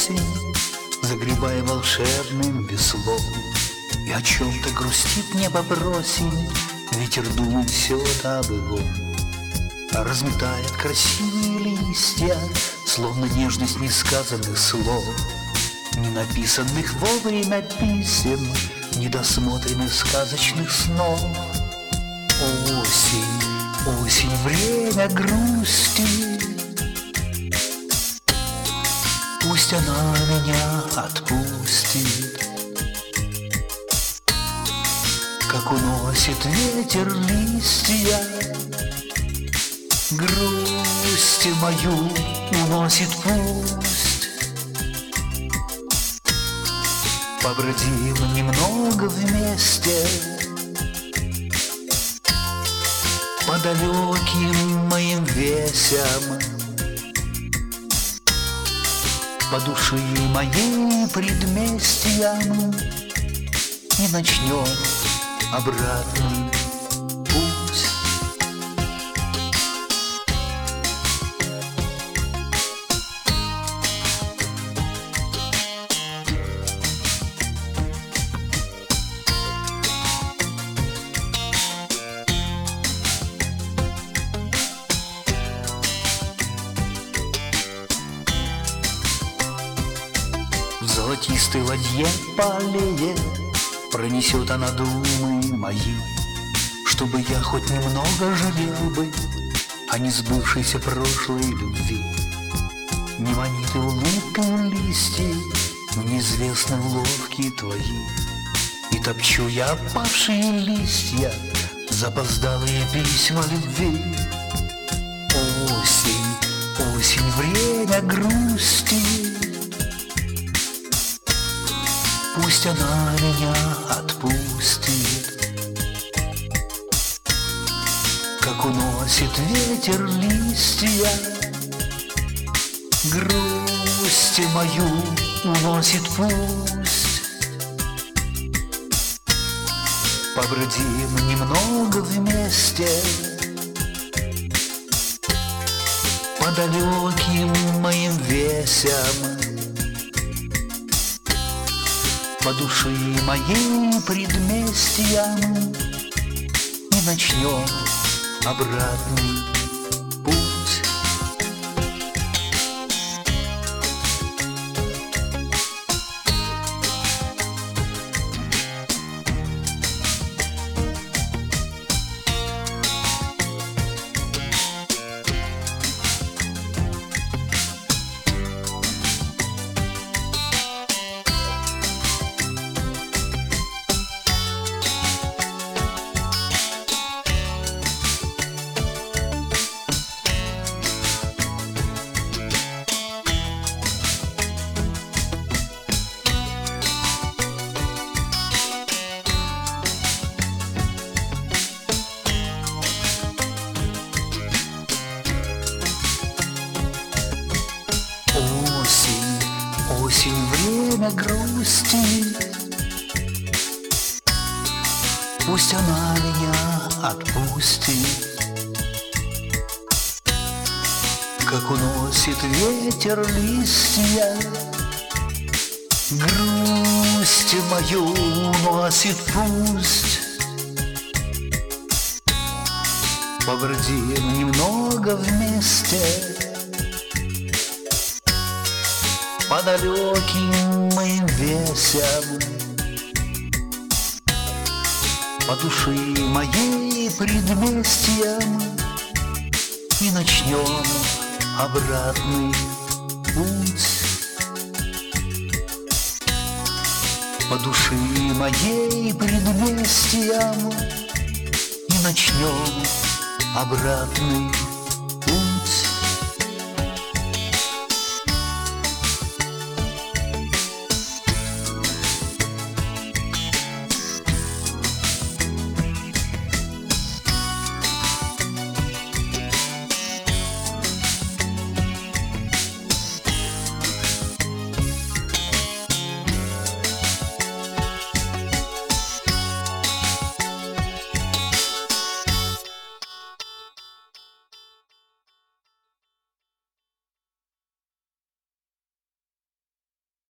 осень, загребая волшебным веслом. И о чем-то грустит небо просень, ветер думает все об его. Разметает красивые листья, словно нежность несказанных слов, не написанных вовремя писем, недосмотренных сказочных снов. Осень, осень, время грусти, пусть она меня отпустит. Как уносит ветер листья, грусть мою уносит пусть. Побродим немного вместе по далеким моим весям, по души моей предместьям, и начнем обратный путь. В золотистой ладье по аллее пронесет она думы мои, чтобы я хоть немного жалел бы о несбывшейся прошлой любви. Не манит и улыбкой листья, неизвестны уловки твои, и топчу я опавшие листья, запоздалые письма любви. Осень, осень, время грусти, пусть она меня отпустит. Как уносит ветер листья, грусть мою уносит пусть. Побродим немного вместе по далеким моим весям, по души моей предместьям, и начнем обратный путь. Осень, время грусти, пусть она меня отпустит. Как уносит ветер листья, грусть мою уносит пусть. Побродим немного вместе по далеким моим весям, по души моей предместьям, и начнем обратный путь. По души моей предместьям, и начнем обратный